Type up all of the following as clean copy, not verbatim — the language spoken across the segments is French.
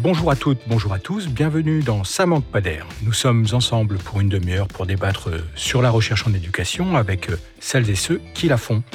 Bonjour à toutes, bonjour à tous, bienvenue dans Ça manque pas d'air. Nous sommes ensemble pour une demi-heure pour débattre sur la recherche en éducation avec celles et ceux qui la font.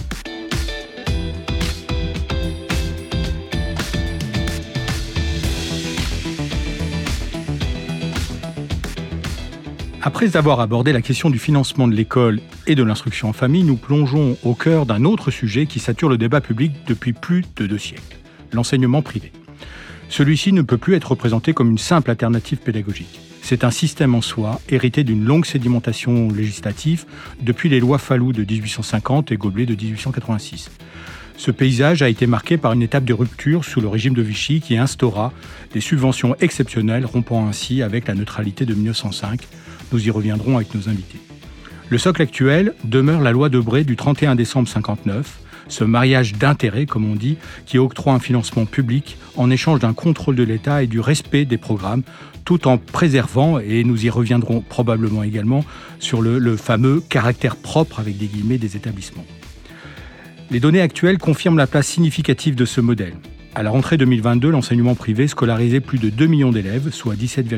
Après avoir abordé la question du financement de l'école et de l'instruction en famille, nous plongeons au cœur d'un autre sujet qui sature le débat public depuis plus de 2 siècles, l'enseignement privé. Celui-ci ne peut plus être représenté comme une simple alternative pédagogique. C'est un système en soi, hérité d'une longue sédimentation législative depuis les lois Fallou de 1850 et Goblet de 1886. Ce paysage a été marqué par une étape de rupture sous le régime de Vichy qui instaura des subventions exceptionnelles, rompant ainsi avec la neutralité de 1905. Nous y reviendrons avec nos invités. Le socle actuel demeure la loi Debré du 31 décembre 1959, ce mariage d'intérêts, comme on dit, qui octroie un financement public en échange d'un contrôle de l'État et du respect des programmes, tout en préservant, et nous y reviendrons probablement également, sur le fameux caractère propre, avec des guillemets, des établissements. Les données actuelles confirment la place significative de ce modèle. À la rentrée 2022, l'enseignement privé scolarisait plus de 2 millions d'élèves, soit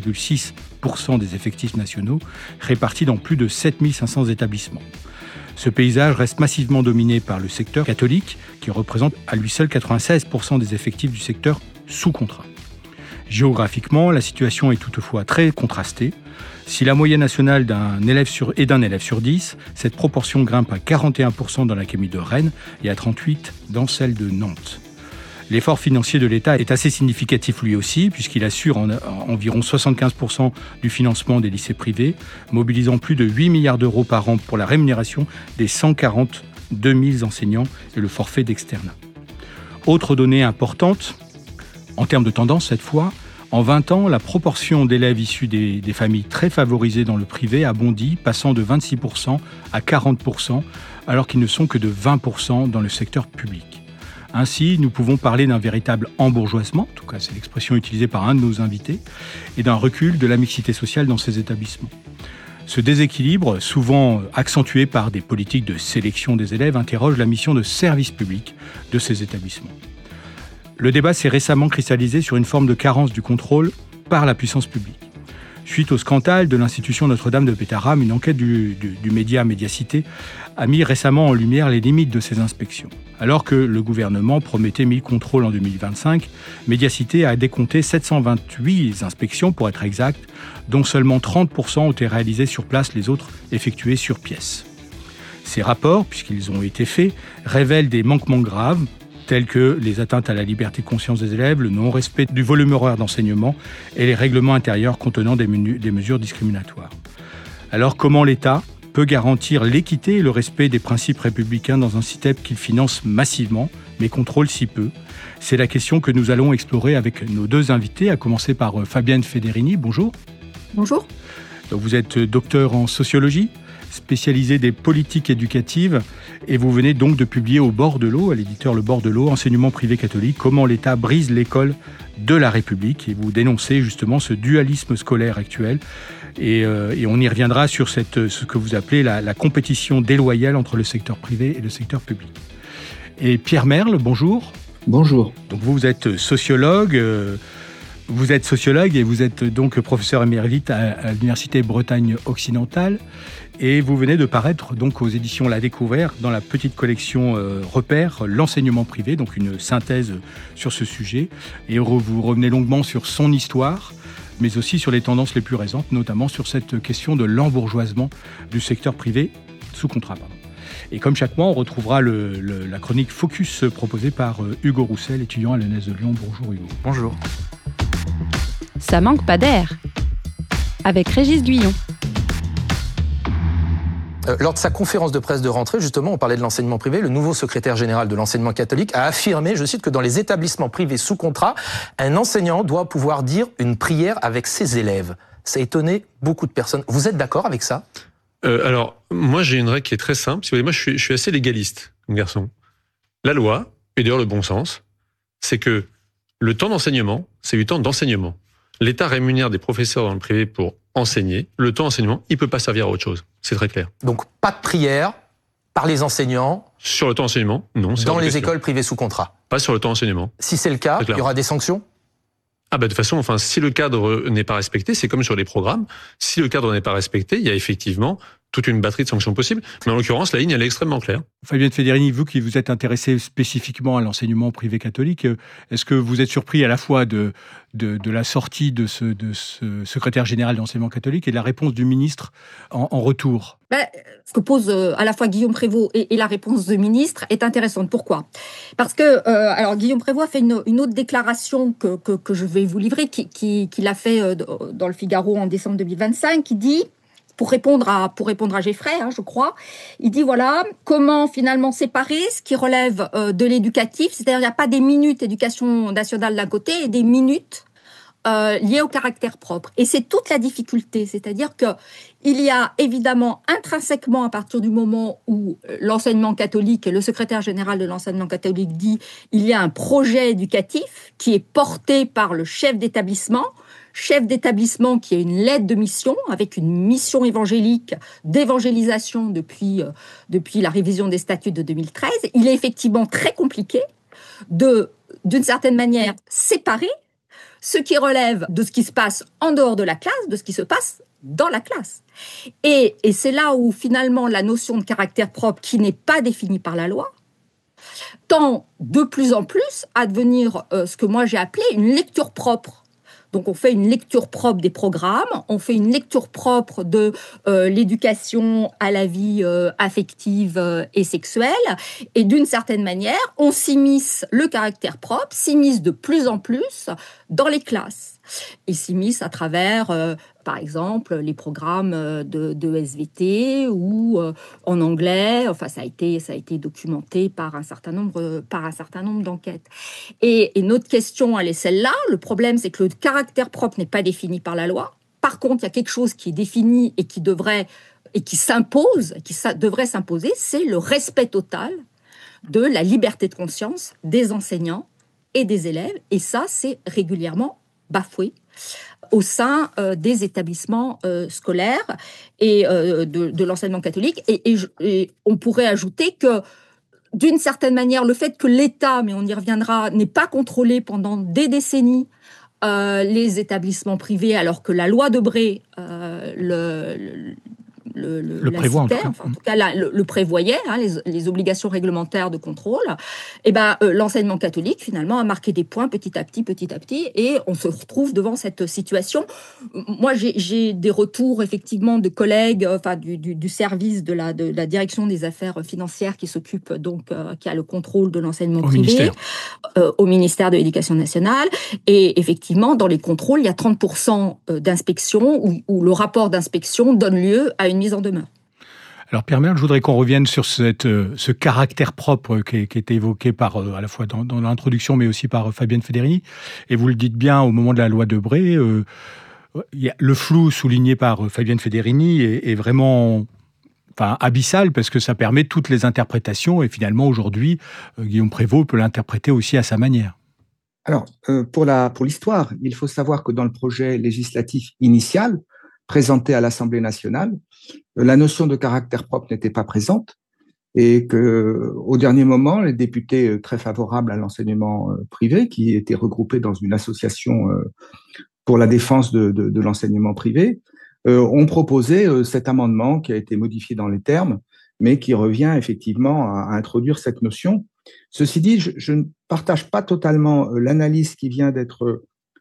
17,6% des effectifs nationaux, répartis dans plus de 7500 établissements. Ce paysage reste massivement dominé par le secteur catholique, qui représente à lui seul 96% des effectifs du secteur sous contrat. Géographiquement, la situation est toutefois très contrastée. Si la moyenne nationale d'un élève sur 10, cette proportion grimpe à 41% dans l'académie de Rennes et à 38% dans celle de Nantes. L'effort financier de l'État est assez significatif lui aussi, puisqu'il assure environ 75% du financement des lycées privés, mobilisant plus de 8 milliards d'euros par an pour la rémunération des 142 000 enseignants et le forfait d'externat. Autre donnée importante, en termes de tendance cette fois, en 20 ans, la proportion d'élèves issus des familles très favorisées dans le privé a bondi, passant de 26% à 40%, alors qu'ils ne sont que de 20% dans le secteur public. Ainsi, nous pouvons parler d'un véritable embourgeoisement, en tout cas c'est l'expression utilisée par un de nos invités, et d'un recul de la mixité sociale dans ces établissements. Ce déséquilibre, souvent accentué par des politiques de sélection des élèves, interroge la mission de service public de ces établissements. Le débat s'est récemment cristallisé sur une forme de carence du contrôle par la puissance publique. Suite au scandale de l'institution Notre-Dame de Pétaram, une enquête du média Médiacité a mis récemment en lumière les limites de ces inspections. Alors que le gouvernement promettait 1000 contrôles en 2025, Médiacité a décompté 728 inspections pour être exact, dont seulement 30% ont été réalisées sur place, les autres effectuées sur pièce. Ces rapports, puisqu'ils ont été faits, révèlent des manquements graves, tels que les atteintes à la liberté de conscience des élèves, le non-respect du volume horaire d'enseignement et les règlements intérieurs contenant des mesures discriminatoires. Alors comment l'État peut garantir l'équité et le respect des principes républicains dans un système qu'il finance massivement, mais contrôle si peu ? C'est la question que nous allons explorer avec nos 2 invités, à commencer par Fabienne Federini. Bonjour. Bonjour. Donc vous êtes docteur en sociologie, spécialisé des politiques éducatives, et vous venez donc de publier au bord de l'eau, à l'éditeur Le Bord de l'eau, Enseignement privé catholique, comment l'État brise l'école de la République, et vous dénoncez justement ce dualisme scolaire actuel, et on y reviendra sur ce que vous appelez la compétition déloyale entre le secteur privé et le secteur public. Et Pierre Merle, bonjour. Bonjour. Donc vous êtes sociologue. Vous êtes sociologue et vous êtes donc professeur émérite à l'Université Bretagne occidentale, et vous venez de paraître donc aux éditions La Découverte dans la petite collection Repères, l'enseignement privé, donc une synthèse sur ce sujet, et vous revenez longuement sur son histoire, mais aussi sur les tendances les plus récentes, notamment sur cette question de l'embourgeoisement du secteur privé sous contrat. Et comme chaque mois, on retrouvera la chronique Focus proposée par Hugo Roussel, étudiant à l'ENS de Lyon. Bonjour Hugo. Bonjour. Ça manque pas d'air, avec Régis Guyon. Lors de sa conférence de presse de rentrée, justement, on parlait de l'enseignement privé. Le nouveau secrétaire général de l'enseignement catholique a affirmé, je cite, que dans les établissements privés sous contrat, un enseignant doit pouvoir dire une prière avec ses élèves. Ça a étonné beaucoup de personnes. Vous êtes d'accord avec ça ? Alors, moi, j'ai une règle qui est très simple. Si vous voulez, moi, je suis assez légaliste, comme garçon. La loi, et d'ailleurs le bon sens, c'est que le temps d'enseignement, c'est du temps d'enseignement. L'État rémunère des professeurs dans le privé pour enseigner. Le temps d'enseignement, il ne peut pas servir à autre chose. C'est très clair. Donc, pas de prière par les enseignants. Sur le temps d'enseignement, non. Dans les écoles privées sous contrat. Pas sur le temps d'enseignement. Si c'est le cas, il y aura des sanctions ? Ah bah de toute façon, enfin, si le cadre n'est pas respecté, c'est comme sur les programmes. Si le cadre n'est pas respecté, il y a effectivement toute une batterie de sanctions possibles. Mais en l'occurrence, la ligne, elle est extrêmement claire. Fabienne Federini, vous qui vous êtes intéressé spécifiquement à l'enseignement privé catholique, est-ce que vous êtes surpris à la fois de la sortie de ce secrétaire général de l'enseignement catholique et de la réponse du ministre en retour? Ce que pose à la fois Guillaume Prévost et la réponse du ministre est intéressante. Pourquoi ? Parce que alors Guillaume Prévost a fait une autre déclaration que je vais vous livrer, qu'il a fait dans le Figaro en décembre 2025, qui dit, pour répondre à Geffray, je crois, il dit voilà comment finalement séparer ce qui relève de l'éducatif, c'est-à-dire il n'y a pas des minutes éducation nationale d'un côté et des minutes liées au caractère propre. Et c'est toute la difficulté, c'est-à-dire que il y a évidemment intrinsèquement, à partir du moment où l'enseignement catholique et le secrétaire général de l'enseignement catholique dit il y a un projet éducatif qui est porté par le chef d'établissement qui a une lettre de mission avec une mission évangélique d'évangélisation depuis la révision des statuts de 2013. Il est effectivement très compliqué d'une certaine manière, séparer ce qui relève de ce qui se passe en dehors de la classe, de ce qui se passe dans la classe. Et c'est là où finalement la notion de caractère propre, qui n'est pas définie par la loi, tend de plus en plus à devenir ce que moi j'ai appelé une lecture propre. Donc on fait une lecture propre des programmes, on fait une lecture propre de l'éducation à la vie affective et sexuelle, et d'une certaine manière, on s'immisce, le caractère propre s'immisce de plus en plus dans les classes. Il s'immisce à travers, par exemple, les programmes de SVT ou en anglais. Enfin, ça a été documenté par un certain nombre d'enquêtes. Et notre question, elle est celle-là. Le problème, c'est que le caractère propre n'est pas défini par la loi. Par contre, il y a quelque chose qui est défini et qui devrait s'imposer, c'est le respect total de la liberté de conscience des enseignants et des élèves. Et ça, c'est régulièrement bafoué au sein des établissements scolaires et de l'enseignement catholique. Et on pourrait ajouter que, d'une certaine manière, le fait que l'État, mais on y reviendra, n'ait pas contrôlé pendant des décennies les établissements privés, alors que la loi Debré le prévoit, en tout cas le prévoyait, les obligations réglementaires de contrôle. Et l'enseignement catholique finalement a marqué des points petit à petit, et on se retrouve devant cette situation. Moi, j'ai des retours effectivement de collègues, du service de la direction des affaires financières qui s'occupe donc qui a le contrôle de l'enseignement privé au ministère de l'Éducation nationale. Et effectivement, dans les contrôles, il y a 30% d'inspections où le rapport d'inspection donne lieu à une mise en demeure. Alors Pierre Merle, je voudrais qu'on revienne sur ce caractère propre qui était évoqué par, à la fois dans l'introduction, mais aussi par Fabienne Federini. Et vous le dites bien, au moment de la loi Debré, le flou souligné par Fabienne Federini est vraiment abyssal, parce que ça permet toutes les interprétations. Et finalement, aujourd'hui, Guillaume Prévost peut l'interpréter aussi à sa manière. Alors, pour l'histoire, il faut savoir que dans le projet législatif initial, présenté à l'Assemblée nationale, la notion de caractère propre n'était pas présente, et qu'au dernier moment, les députés très favorables à l'enseignement privé, qui étaient regroupés dans une association pour la défense de l'enseignement privé, ont proposé cet amendement qui a été modifié dans les termes, mais qui revient effectivement à introduire cette notion. Ceci dit, je ne partage pas totalement l'analyse qui vient d'être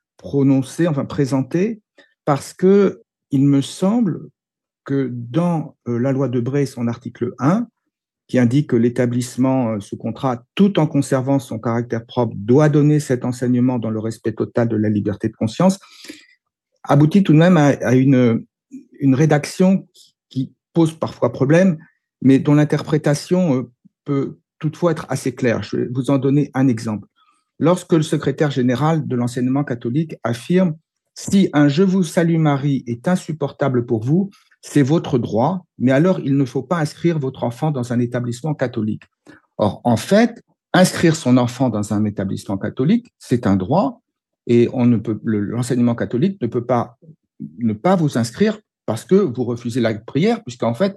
présentée, parce que il me semble que dans la loi Debré, son article 1, qui indique que l'établissement sous contrat, tout en conservant son caractère propre, doit donner cet enseignement dans le respect total de la liberté de conscience, aboutit tout de même à une rédaction qui pose parfois problème, mais dont l'interprétation peut toutefois être assez claire. Je vais vous en donner un exemple. Lorsque le secrétaire général de l'enseignement catholique affirme « Si un « Je vous salue Marie » est insupportable pour vous, c'est votre droit, mais alors il ne faut pas inscrire votre enfant dans un établissement catholique. » Or, en fait, inscrire son enfant dans un établissement catholique, c'est un droit, et l'enseignement catholique ne peut pas ne pas vous inscrire parce que vous refusez la prière, puisqu'en fait,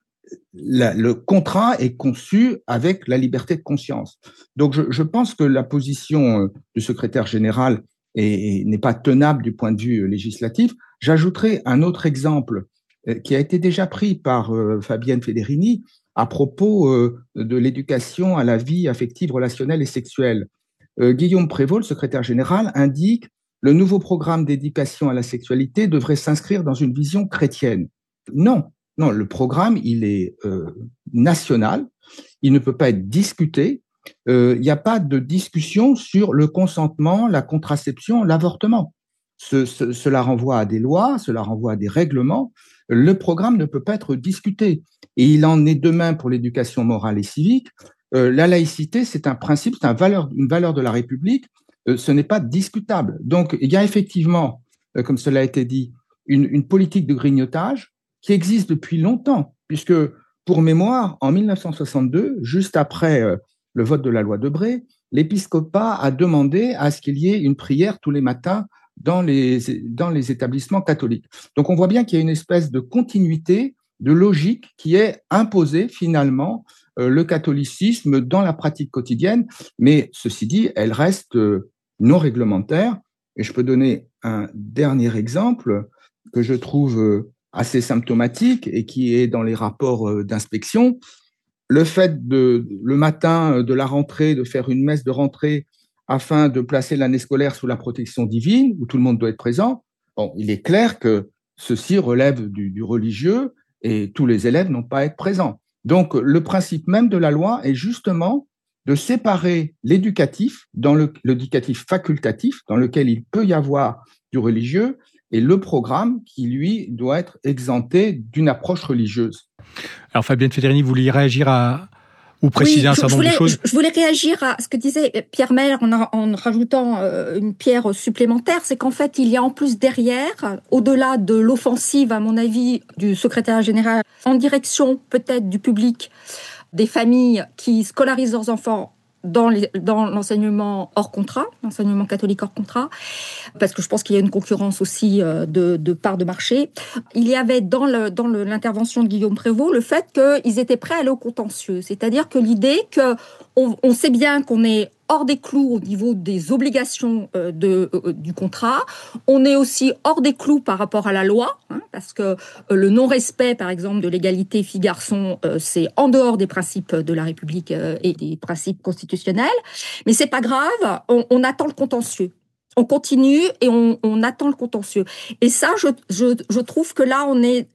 le contrat est conçu avec la liberté de conscience. Donc, je pense que la position du secrétaire général et n'est pas tenable du point de vue législatif. J'ajouterai un autre exemple qui a été déjà pris par Fabienne Federini à propos de l'éducation à la vie affective, relationnelle et sexuelle. Guillaume Prévost, le secrétaire général, indique « Le nouveau programme d'éducation à la sexualité devrait s'inscrire dans une vision chrétienne ». Non, le programme, il est national, il ne peut pas être discuté. Il n'y a pas de discussion sur le consentement, la contraception, l'avortement. Cela renvoie à des lois, cela renvoie à des règlements. Le programme ne peut pas être discuté. Et il en est de même pour l'éducation morale et civique. La laïcité, c'est un principe, c'est une valeur de la République. Ce n'est pas discutable. Donc, il y a effectivement, comme cela a été dit, une politique de grignotage qui existe depuis longtemps, puisque, pour mémoire, en 1962, juste après le vote de la loi Debré, l'épiscopat a demandé à ce qu'il y ait une prière tous les matins dans les établissements catholiques. Donc, on voit bien qu'il y a une espèce de continuité, de logique qui est imposée finalement le catholicisme dans la pratique quotidienne, mais ceci dit, elle reste non réglementaire. Et je peux donner un dernier exemple que je trouve assez symptomatique et qui est dans les rapports d'inspection. Le fait le matin de la rentrée, de faire une messe de rentrée afin de placer l'année scolaire sous la protection divine, où tout le monde doit être présent, bon, il est clair que ceci relève du religieux et tous les élèves n'ont pas à être présents. Donc, le principe même de la loi est justement de séparer l'éducatif, dans l'éducatif facultatif, dans lequel il peut y avoir du religieux, et le programme qui, lui, doit être exempté d'une approche religieuse. Alors, Fabienne Federini, vous vouliez réagir ou préciser un certain nombre de choses? Je voulais réagir à ce que disait Pierre Meller en rajoutant une pierre supplémentaire, c'est qu'en fait, il y a en plus derrière, au-delà de l'offensive, à mon avis, du secrétaire général, en direction peut-être du public, des familles qui scolarisent leurs enfants dans l'enseignement hors contrat, l'enseignement catholique hors contrat, parce que je pense qu'il y a une concurrence aussi de parts de marché. Il y avait dans l'intervention de Guillaume Prévost le fait qu'ils étaient prêts à aller au contentieux, c'est-à-dire que l'idée qu'on sait bien qu'on est hors des clous au niveau des obligations du contrat. On est aussi hors des clous par rapport à la loi, parce que le non-respect, par exemple, de l'égalité filles-garçons, c'est en dehors des principes de la République et des principes constitutionnels. Mais c'est pas grave, on attend le contentieux. On continue et on attend le contentieux. Et ça, je trouve que là, on est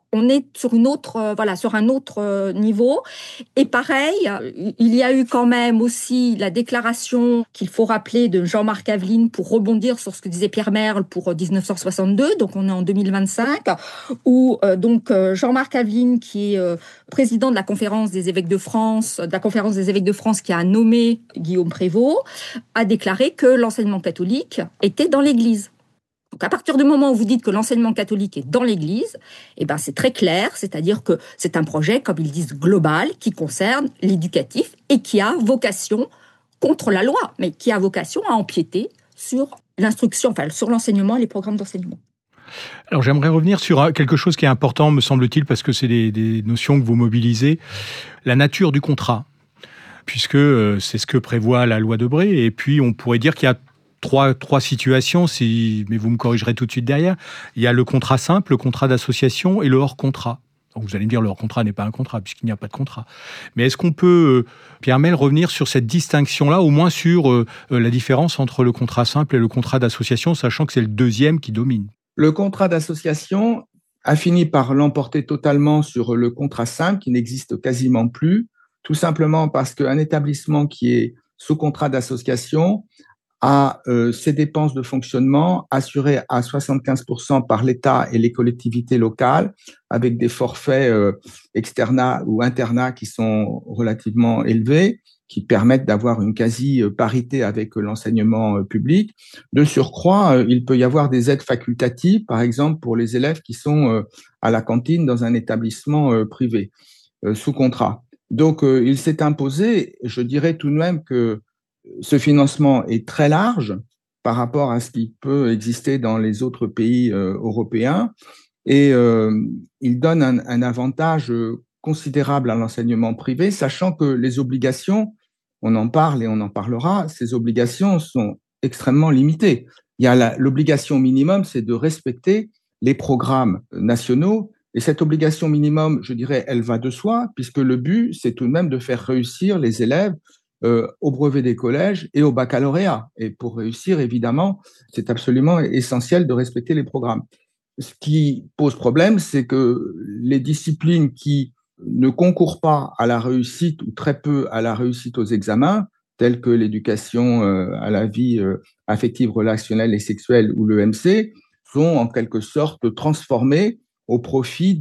sur sur un autre niveau. Et pareil, il y a eu quand même aussi la déclaration qu'il faut rappeler de Jean-Marc Aveline pour rebondir sur ce que disait Pierre Merle pour 1962. Donc, on est en 2025 où Jean-Marc Aveline, qui est président de la conférence des évêques de France, qui a nommé Guillaume Prévost, a déclaré que l'enseignement catholique était dans l'Église. Donc à partir du moment où vous dites que l'enseignement catholique est dans l'Église, c'est très clair, c'est-à-dire que c'est un projet, comme ils disent, global, qui concerne l'éducatif et qui a vocation, contre la loi, mais qui a vocation à empiéter sur l'instruction, sur l'enseignement et les programmes d'enseignement. Alors j'aimerais revenir sur quelque chose qui est important, me semble-t-il, parce que c'est des notions que vous mobilisez, la nature du contrat, puisque c'est ce que prévoit la loi Debré, et puis on pourrait dire qu'il y a trois situations, mais vous me corrigerez tout de suite derrière. Il y a le contrat simple, le contrat d'association et le hors-contrat. Donc vous allez me dire, le hors-contrat n'est pas un contrat, puisqu'il n'y a pas de contrat. Mais est-ce qu'on peut, Pierre Meller, revenir sur cette distinction-là, au moins sur la différence entre le contrat simple et le contrat d'association, sachant que c'est le deuxième qui domine? Le contrat d'association a fini par l'emporter totalement sur le contrat simple, qui n'existe quasiment plus, tout simplement parce qu'un établissement qui est sous contrat d'association a ses dépenses de fonctionnement assurées à 75% par l'État et les collectivités locales, avec des forfaits externats ou internats qui sont relativement élevés, qui permettent d'avoir une quasi-parité avec l'enseignement public. De surcroît, il peut y avoir des aides facultatives, par exemple pour les élèves qui sont à la cantine dans un établissement privé, sous contrat. Donc, il s'est imposé, je dirais tout de même que ce financement est très large par rapport à ce qui peut exister dans les autres pays européens et il donne un avantage considérable à l'enseignement privé, sachant que les obligations, on en parle et on en parlera, ces obligations sont extrêmement limitées. Il y a l'obligation minimum, c'est de respecter les programmes nationaux. Et cette obligation minimum, je dirais, elle va de soi, puisque le but, c'est tout de même de faire réussir les élèves au brevet des collèges et au baccalauréat. Et pour réussir, évidemment, c'est absolument essentiel de respecter les programmes. Ce qui pose problème, c'est que les disciplines qui ne concourent pas à la réussite ou très peu à la réussite aux examens, telles que l'éducation à la vie affective, relationnelle et sexuelle ou l'EMC, sont en quelque sorte transformées au profit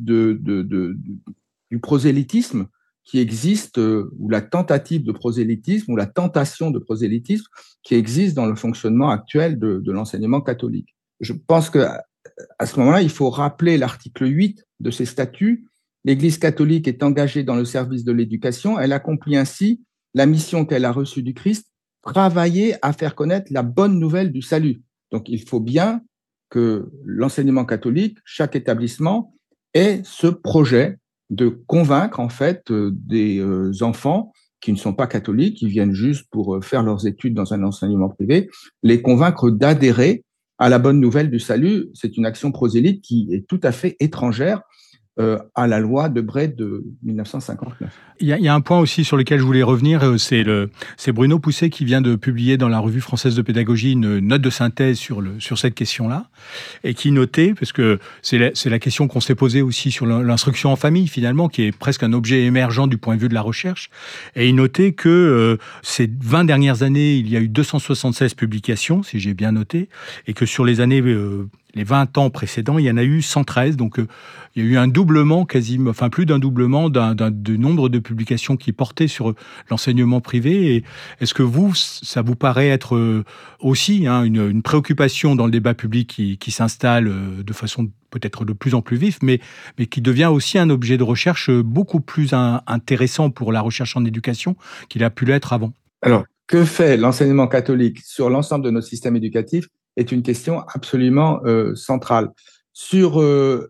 du prosélytisme qui existe, ou la tentative de prosélytisme, ou la tentation de prosélytisme qui existe dans le fonctionnement actuel de l'enseignement catholique. Je pense qu'à ce moment-là, il faut rappeler l'article 8 de ces statuts. L'Église catholique est engagée dans le service de l'éducation. Elle accomplit ainsi la mission qu'elle a reçue du Christ, travailler à faire connaître la bonne nouvelle du salut. Donc, il faut bien que l'enseignement catholique, chaque établissement, ait ce projet de convaincre en fait des enfants qui ne sont pas catholiques, qui viennent juste pour faire leurs études dans un enseignement privé, les convaincre d'adhérer à la bonne nouvelle du salut. C'est une action prosélyte qui est tout à fait étrangère à la loi de Bray de 1959. Il y a un point aussi sur lequel je voulais revenir, c'est Bruno Pousset qui vient de publier dans la Revue française de pédagogie une note de synthèse sur cette question-là, et qui notait, parce que c'est la question qu'on s'est posée aussi sur l'instruction en famille finalement, qui est presque un objet émergent du point de vue de la recherche, et il notait que ces 20 dernières années, il y a eu 276 publications, si j'ai bien noté, et que sur les années... les 20 ans précédents, il y en a eu 113, donc il y a eu un doublement, plus d'un doublement du nombre de publications qui portaient sur l'enseignement privé. Et est-ce que ça vous paraît être aussi une préoccupation dans le débat public qui s'installe de façon peut-être de plus en plus vive, mais qui devient aussi un objet de recherche beaucoup plus intéressant pour la recherche en éducation qu'il a pu l'être avant? Alors, que fait l'enseignement catholique sur l'ensemble de nos systèmes éducatifs est une question absolument centrale. Sur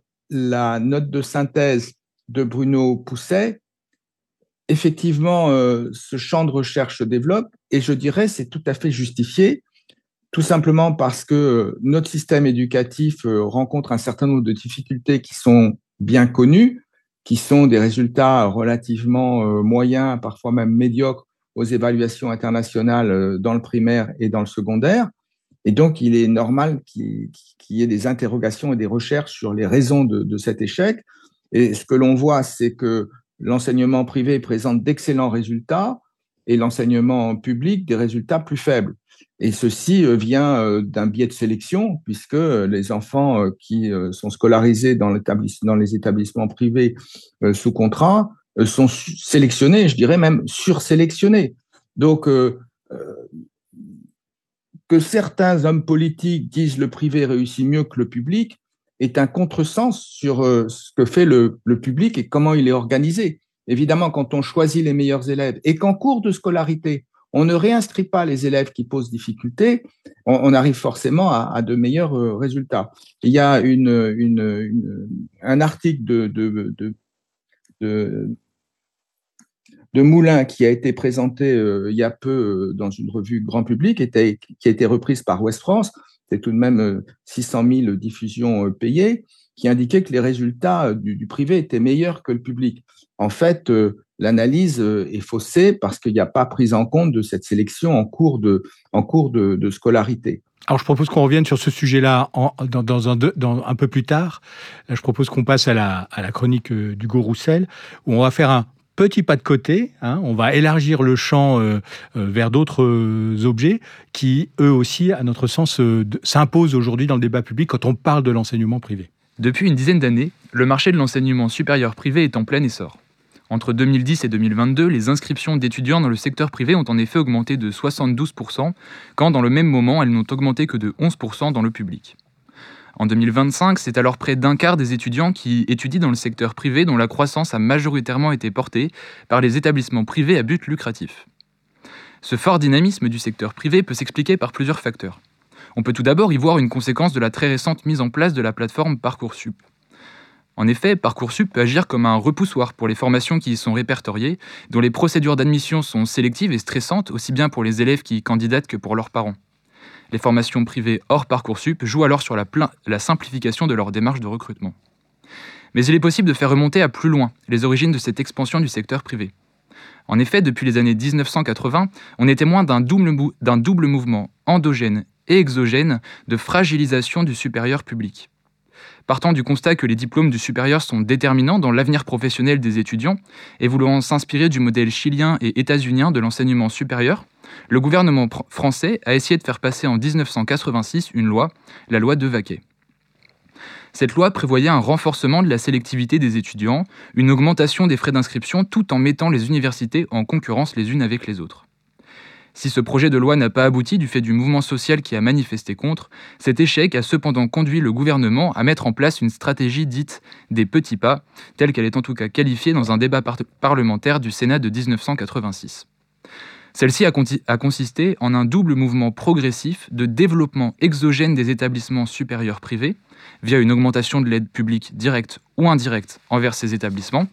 la note de synthèse de Bruno Pousset, effectivement, ce champ de recherche se développe, et je dirais c'est tout à fait justifié, tout simplement parce que notre système éducatif rencontre un certain nombre de difficultés qui sont bien connues, qui sont des résultats relativement moyens, parfois même médiocres, aux évaluations internationales dans le primaire et dans le secondaire. Et donc, il est normal qu'il y ait des interrogations et des recherches sur les raisons de cet échec. Et ce que l'on voit, c'est que l'enseignement privé présente d'excellents résultats et l'enseignement public des résultats plus faibles. Et ceci vient d'un biais de sélection, puisque les enfants qui sont scolarisés dans les établissements privés sous contrat sont sélectionnés, je dirais même sursélectionnés. Donc, que certains hommes politiques disent le privé réussit mieux que le public est un contresens sur ce que fait le public et comment il est organisé. Évidemment, quand on choisit les meilleurs élèves et qu'en cours de scolarité, on ne réinscrit pas les élèves qui posent difficulté, on arrive forcément à de meilleurs résultats. Il y a un article de Moulin qui a été présenté il y a peu dans une revue grand public, qui a été reprise par Ouest France, c'est tout de même 600 000 diffusions payées, qui indiquait que les résultats du privé étaient meilleurs que le public. En fait, l'analyse est faussée parce qu'il n'y a pas prise en compte de cette sélection en cours de scolarité. Alors, je propose qu'on revienne sur ce sujet-là un peu plus tard. Là, je propose qu'on passe à la chronique d'Hugo Roussel, où on va faire un petit pas de côté, on va élargir le champ vers d'autres objets qui, eux aussi, à notre sens, s'imposent aujourd'hui dans le débat public quand on parle de l'enseignement privé. Depuis une dizaine d'années, le marché de l'enseignement supérieur privé est en plein essor. Entre 2010 et 2022, les inscriptions d'étudiants dans le secteur privé ont en effet augmenté de 72%, quand dans le même moment, elles n'ont augmenté que de 11% dans le public. En 2025, c'est alors près d'un quart des étudiants qui étudient dans le secteur privé dont la croissance a majoritairement été portée par les établissements privés à but lucratif. Ce fort dynamisme du secteur privé peut s'expliquer par plusieurs facteurs. On peut tout d'abord y voir une conséquence de la très récente mise en place de la plateforme Parcoursup. En effet, Parcoursup peut agir comme un repoussoir pour les formations qui y sont répertoriées, dont les procédures d'admission sont sélectives et stressantes, aussi bien pour les élèves qui y candidatent que pour leurs parents. Les formations privées hors Parcoursup jouent alors sur la simplification de leur démarche de recrutement. Mais il est possible de faire remonter à plus loin les origines de cette expansion du secteur privé. En effet, depuis les années 1980, on est témoin d'un double mouvement endogène et exogène de fragilisation du supérieur public. Partant du constat que les diplômes du supérieur sont déterminants dans l'avenir professionnel des étudiants et voulant s'inspirer du modèle chilien et états-unien de l'enseignement supérieur, le gouvernement français a essayé de faire passer en 1986 une loi, la loi Devaquet. Cette loi prévoyait un renforcement de la sélectivité des étudiants, une augmentation des frais d'inscription tout en mettant les universités en concurrence les unes avec les autres. Si ce projet de loi n'a pas abouti du fait du mouvement social qui a manifesté contre, cet échec a cependant conduit le gouvernement à mettre en place une stratégie dite des petits pas, telle qu'elle est en tout cas qualifiée dans un débat parlementaire du Sénat de 1986. Celle-ci a consisté en un double mouvement progressif de développement exogène des établissements supérieurs privés, via une augmentation de l'aide publique directe ou indirecte envers ces établissements,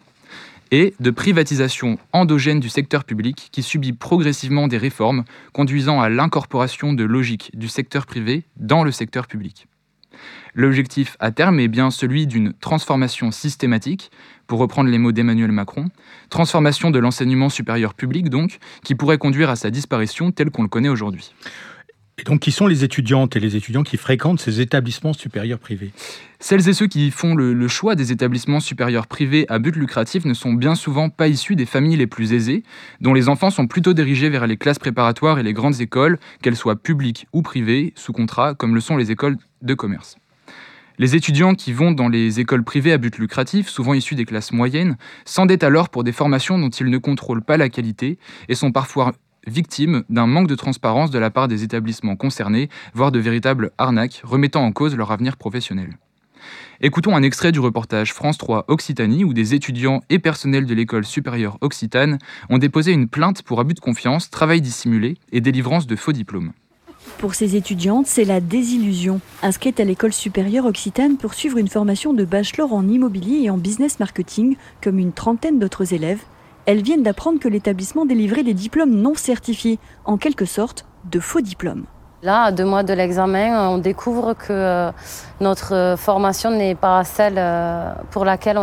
et de privatisation endogène du secteur public qui subit progressivement des réformes conduisant à l'incorporation de logiques du secteur privé dans le secteur public. L'objectif à terme est bien celui d'une transformation systématique, pour reprendre les mots d'Emmanuel Macron, transformation de l'enseignement supérieur public donc, qui pourrait conduire à sa disparition tel qu'on le connaît aujourd'hui. Et donc, qui sont les étudiantes et les étudiants qui fréquentent ces établissements supérieurs privés ? Celles et ceux qui font le choix des établissements supérieurs privés à but lucratif ne sont bien souvent pas issus des familles les plus aisées, dont les enfants sont plutôt dirigés vers les classes préparatoires et les grandes écoles, qu'elles soient publiques ou privées, sous contrat, comme le sont les écoles de commerce. Les étudiants qui vont dans les écoles privées à but lucratif, souvent issus des classes moyennes, s'endettent alors pour des formations dont ils ne contrôlent pas la qualité et sont parfois victimes d'un manque de transparence de la part des établissements concernés, voire de véritables arnaques remettant en cause leur avenir professionnel. Écoutons un extrait du reportage France 3 Occitanie où des étudiants et personnels de l'école supérieure Occitane ont déposé une plainte pour abus de confiance, travail dissimulé et délivrance de faux diplômes. Pour ces étudiantes, c'est la désillusion. Inscrites à l'école supérieure Occitane pour suivre une formation de bachelor en immobilier et en business marketing, comme une trentaine d'autres élèves, elles viennent d'apprendre que l'établissement délivrait des diplômes non certifiés, en quelque sorte de faux diplômes. Là, à 2 mois de l'examen, on découvre que notre formation n'est pas celle pour laquelle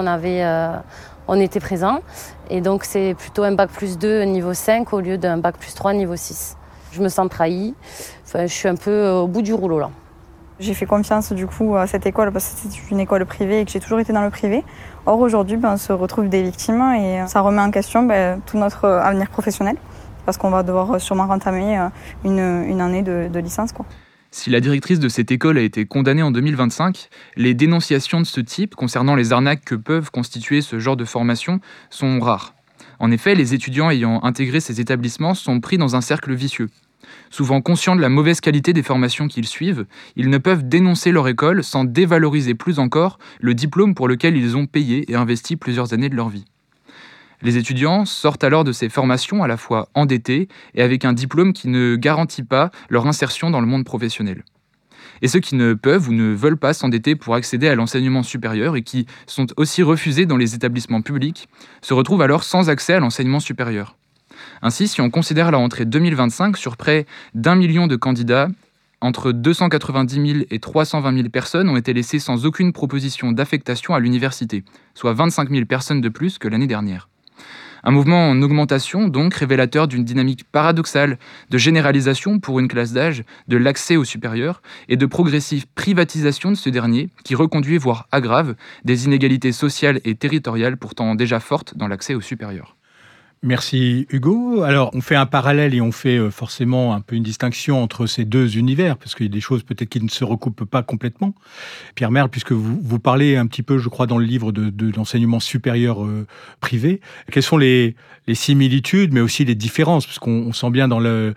on était présent. Et donc c'est plutôt un bac+2 niveau 5 au lieu d'un bac+3 niveau 6. Je me sens trahie, je suis un peu au bout du rouleau là. J'ai fait confiance du coup à cette école parce que c'est une école privée et que j'ai toujours été dans le privé. Or aujourd'hui, on se retrouve des victimes et ça remet en question tout notre avenir professionnel parce qu'on va devoir sûrement entamer une année de licence, quoi. Si la directrice de cette école a été condamnée en 2025, les dénonciations de ce type concernant les arnaques que peuvent constituer ce genre de formation sont rares. En effet, les étudiants ayant intégré ces établissements sont pris dans un cercle vicieux. Souvent conscients de la mauvaise qualité des formations qu'ils suivent, ils ne peuvent dénoncer leur école sans dévaloriser plus encore le diplôme pour lequel ils ont payé et investi plusieurs années de leur vie. Les étudiants sortent alors de ces formations à la fois endettés et avec un diplôme qui ne garantit pas leur insertion dans le monde professionnel. Et ceux qui ne peuvent ou ne veulent pas s'endetter pour accéder à l'enseignement supérieur et qui sont aussi refusés dans les établissements publics se retrouvent alors sans accès à l'enseignement supérieur. Ainsi, si on considère la rentrée 2025 sur près d'1 million de candidats, entre 290 000 et 320 000 personnes ont été laissées sans aucune proposition d'affectation à l'université, soit 25 000 personnes de plus que l'année dernière. Un mouvement en augmentation, donc, révélateur d'une dynamique paradoxale de généralisation pour une classe d'âge de l'accès au supérieur et de progressive privatisation de ce dernier qui reconduit, voire aggrave, des inégalités sociales et territoriales pourtant déjà fortes dans l'accès au supérieur. Merci Hugo. Alors, on fait un parallèle et on fait forcément un peu une distinction entre ces deux univers, parce qu'il y a des choses peut-être qui ne se recoupent pas complètement. Pierre Merle, puisque vous parlez un petit peu, je crois, dans le livre de l'enseignement supérieur privé, quelles sont les similitudes, mais aussi les différences, parce qu'on sent bien dans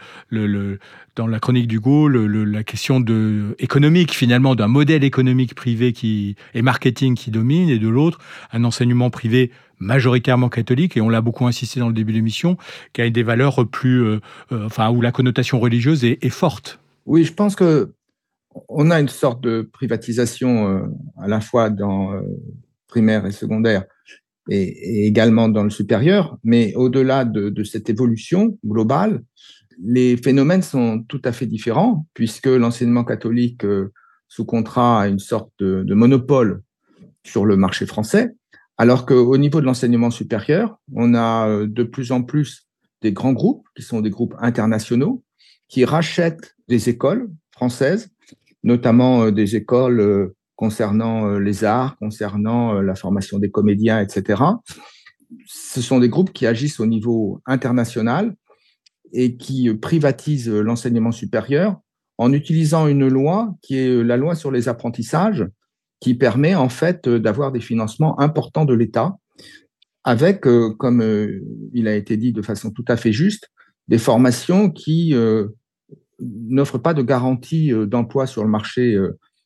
dans la chronique d'Hugo, la question économique, finalement, d'un modèle économique privé et marketing qui domine, et de l'autre, un enseignement privé majoritairement catholique, et on l'a beaucoup insisté dans le début de l'émission, qui a des valeurs plus, où la connotation religieuse est forte. Oui, je pense que on a une sorte de privatisation à la fois dans primaire et secondaire, et également dans le supérieur, mais au-delà de cette évolution globale, les phénomènes sont tout à fait différents, puisque l'enseignement catholique sous contrat a une sorte de monopole sur le marché français, alors qu'au niveau de l'enseignement supérieur, on a de plus en plus des grands groupes, qui sont des groupes internationaux, qui rachètent des écoles françaises, notamment des écoles concernant les arts, concernant la formation des comédiens, etc. Ce sont des groupes qui agissent au niveau international et qui privatisent l'enseignement supérieur en utilisant une loi qui est la loi sur les apprentissages, qui permet en fait d'avoir des financements importants de l'État avec, comme il a été dit de façon tout à fait juste, des formations qui n'offrent pas de garantie d'emploi sur le marché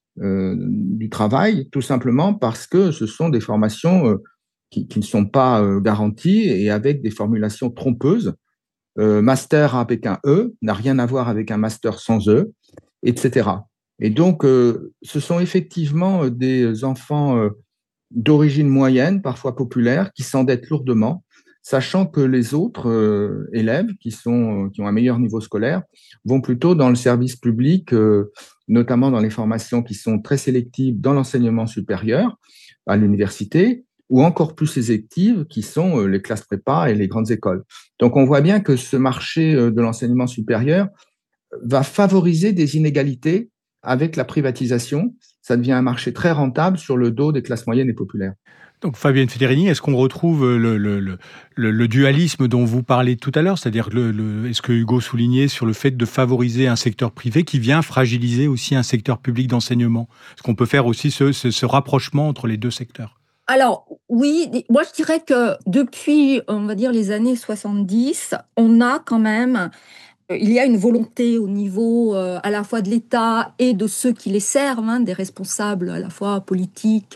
du travail, tout simplement parce que ce sont des formations qui ne sont pas garanties et avec des formulations trompeuses. Master avec un E n'a rien à voir avec un master sans E, etc. Et donc, ce sont effectivement des enfants d'origine moyenne, parfois populaire, qui s'endettent lourdement, sachant que les autres élèves qui ont un meilleur niveau scolaire vont plutôt dans le service public, notamment dans les formations qui sont très sélectives dans l'enseignement supérieur, à l'université, ou encore plus sélectives qui sont les classes prépa et les grandes écoles. Donc, on voit bien que ce marché de l'enseignement supérieur va favoriser des inégalités avec la privatisation. Ça devient un marché très rentable sur le dos des classes moyennes et populaires. Donc Fabienne Federini, est-ce qu'on retrouve le dualisme dont vous parlez tout à l'heure, c'est-à-dire est-ce que Hugo soulignait sur le fait de favoriser un secteur privé qui vient fragiliser aussi un secteur public d'enseignement? Est-ce qu'on peut faire aussi ce rapprochement entre les deux secteurs? Alors, oui, moi je dirais que depuis, on va dire, les années 70, on a quand même, il y a une volonté au niveau à la fois de l'État et de ceux qui les servent, des responsables à la fois politiques,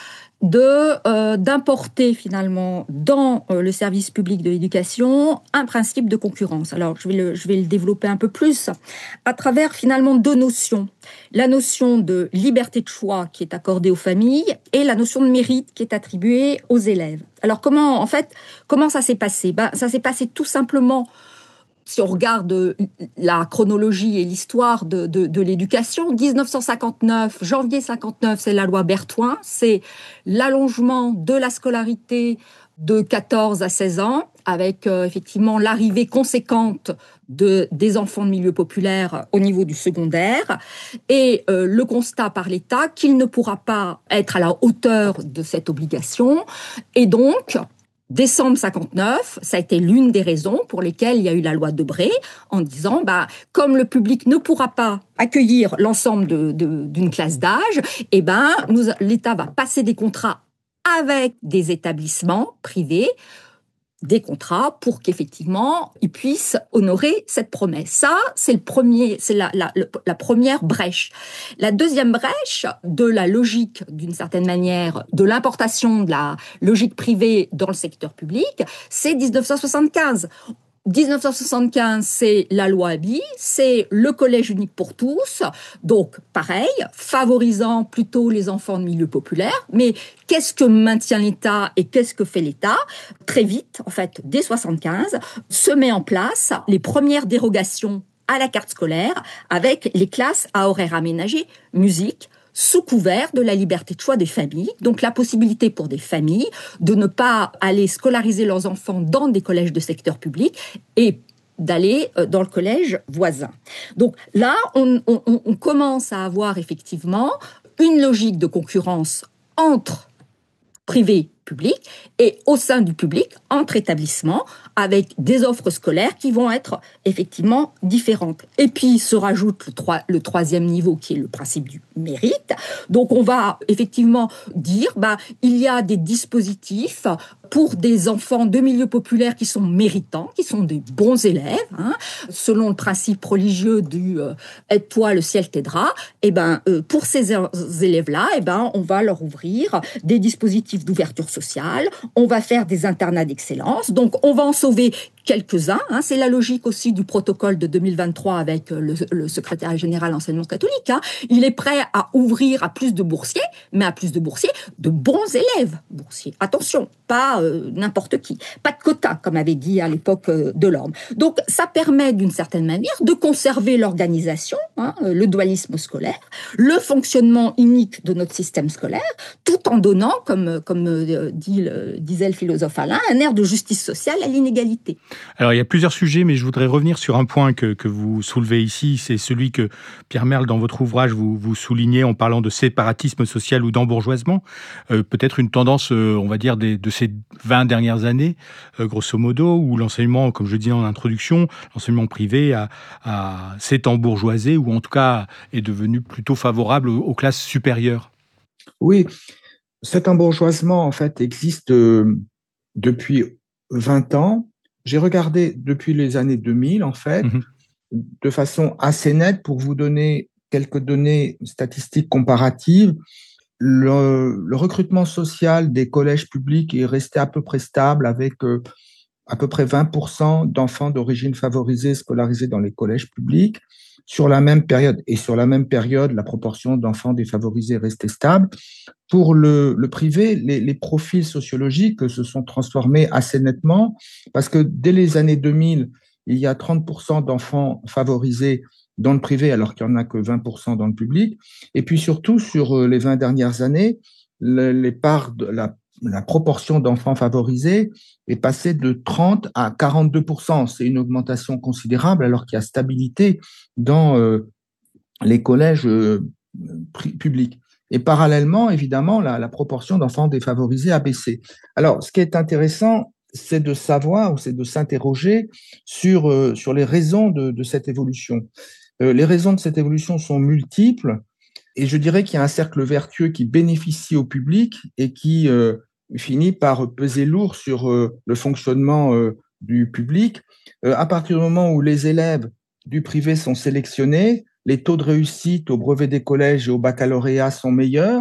d'importer finalement dans le service public de l'éducation un principe de concurrence. Alors je vais le développer un peu plus à travers finalement deux notions. La notion de liberté de choix qui est accordée aux familles et la notion de mérite qui est attribuée aux élèves. Alors comment ça s'est passé? Ça s'est passé tout simplement. Si on regarde la chronologie et l'histoire de l'éducation, 1959, janvier 59, c'est la loi Berthoin, c'est l'allongement de la scolarité de 14 à 16 ans, avec effectivement l'arrivée conséquente des enfants de milieu populaire au niveau du secondaire, et le constat par l'État qu'il ne pourra pas être à la hauteur de cette obligation, et donc décembre 59, ça a été l'une des raisons pour lesquelles il y a eu la loi Debré, en disant, comme le public ne pourra pas accueillir l'ensemble d'une classe d'âge, l'État va passer des contrats avec des établissements privés, des contrats pour qu'effectivement ils puissent honorer cette promesse. Ça, c'est la première brèche. La deuxième brèche de la logique, d'une certaine manière, de l'importation de la logique privée dans le secteur public, c'est 1975. 1975, c'est la loi Abi, c'est le collège unique pour tous, donc pareil, favorisant plutôt les enfants de milieu populaire. Mais qu'est-ce que maintient l'État et qu'est-ce que fait l'État? Très vite, en fait, dès 75, se met en place les premières dérogations à la carte scolaire avec les classes à horaires aménagés, musique, sous couvert de la liberté de choix des familles, donc la possibilité pour des familles de ne pas aller scolariser leurs enfants dans des collèges de secteur public et d'aller dans le collège voisin. Donc là, on commence à avoir effectivement une logique de concurrence entre privé, public, et au sein du public, entre établissements, avec des offres scolaires qui vont être effectivement différentes. Et puis se rajoute le troisième niveau qui est le principe du mérite. Donc on va effectivement dire, il y a des dispositifs pour des enfants de milieu populaire qui sont méritants, qui sont des bons élèves, selon le principe religieux du aide-toi, le ciel t'aidera. Pour ces élèves-là, on va leur ouvrir des dispositifs d'ouverture sociale, on va faire des internats d'excellence, donc on va en sauver quelques-uns. C'est la logique aussi du protocole de 2023 avec le secrétaire général enseignement catholique. Il est prêt à ouvrir à plus de boursiers, mais à plus de boursiers, de bons élèves boursiers. Attention, pas n'importe qui. Pas de quotas, comme avait dit à l'époque Delorme. Donc, ça permet d'une certaine manière de conserver l'organisation, le dualisme scolaire, le fonctionnement unique de notre système scolaire, tout en donnant, comme disait le philosophe Alain, un air de justice sociale à l'inégalité. Alors, il y a plusieurs sujets, mais je voudrais revenir sur un point que vous soulevez ici. C'est celui que, Pierre Merle, dans votre ouvrage, vous soulignez en parlant de séparatisme social ou d'embourgeoisement. Peut-être une tendance, on va dire, de ces 20 dernières années, grosso modo, où l'enseignement, comme je disais en introduction, l'enseignement privé s'est embourgeoisé, ou en tout cas est devenu plutôt favorable aux classes supérieures. Oui, cet embourgeoisement, en fait, existe depuis 20 ans. J'ai regardé depuis les années 2000, en fait, de façon assez nette pour vous donner quelques données statistiques comparatives. Le recrutement social des collèges publics est resté à peu près stable avec à peu près 20% d'enfants d'origine favorisée scolarisés dans les collèges publics. Sur la même période, la proportion d'enfants défavorisés est restée stable. Pour le privé, les profils sociologiques se sont transformés assez nettement parce que dès les années 2000, il y a 30% d'enfants favorisés dans le privé alors qu'il n'y en a que 20% dans le public. Et puis surtout, sur les 20 dernières années, les parts de la proportion d'enfants favorisés est passée de 30 à 42%. C'est une augmentation considérable alors qu'il y a stabilité dans les collèges publics. Et parallèlement, évidemment, la proportion d'enfants défavorisés a baissé. Alors, ce qui est intéressant, c'est de savoir ou c'est de s'interroger sur les raisons de cette évolution. Les raisons de cette évolution sont multiples et je dirais qu'il y a un cercle vertueux qui bénéficie au public et qui finit par peser lourd sur le fonctionnement du public. À partir du moment où les élèves du privé sont sélectionnés, les taux de réussite au brevet des collèges et au baccalauréat sont meilleurs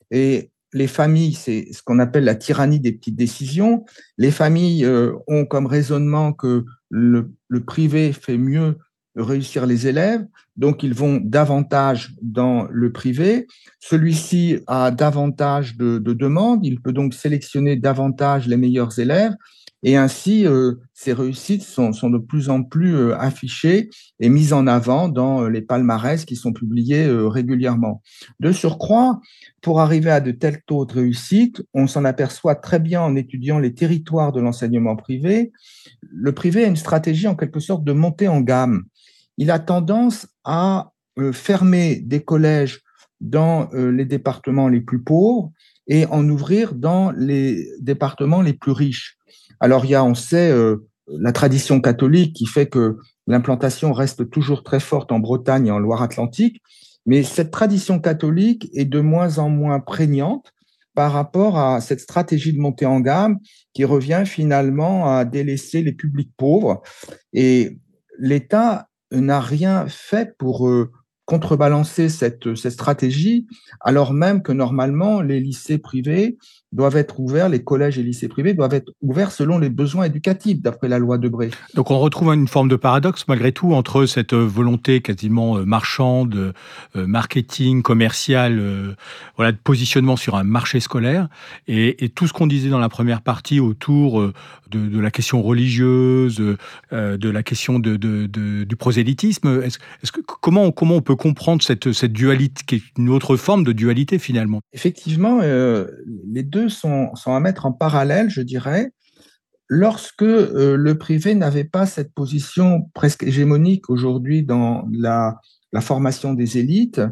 et les familles, c'est ce qu'on appelle la tyrannie des petites décisions. Les familles ont comme raisonnement que le privé fait mieux réussir les élèves, donc ils vont davantage dans le privé. Celui-ci a davantage de demandes, il peut donc sélectionner davantage les meilleurs élèves et ainsi ces réussites sont de plus en plus affichées et mises en avant dans les palmarès qui sont publiés régulièrement. De surcroît, pour arriver à de tels taux de réussite, on s'en aperçoit très bien en étudiant les territoires de l'enseignement privé. Le privé a une stratégie en quelque sorte de montée en gamme. Il a tendance à fermer des collèges dans les départements les plus pauvres et en ouvrir dans les départements les plus riches. Alors, il y a, on sait, la tradition catholique qui fait que l'implantation reste toujours très forte en Bretagne et en Loire-Atlantique, mais cette tradition catholique est de moins en moins prégnante par rapport à cette stratégie de montée en gamme qui revient finalement à délaisser les publics pauvres. Et l'État n'a rien fait pour contrebalancer cette stratégie, alors même que normalement, les lycées privés doivent être ouverts, les collèges et lycées privés doivent être ouverts selon les besoins éducatifs, d'après la loi Debré. Donc on retrouve une forme de paradoxe, malgré tout, entre cette volonté quasiment marchande, marketing, commercial, de positionnement sur un marché scolaire, et tout ce qu'on disait dans la première partie autour de la question religieuse, de la question du prosélytisme. Comment on peut comprendre cette dualité, qui est une autre forme de dualité finalement? Effectivement, les deux sont à mettre en parallèle, je dirais. Lorsque le privé n'avait pas cette position presque hégémonique aujourd'hui dans la formation des élites,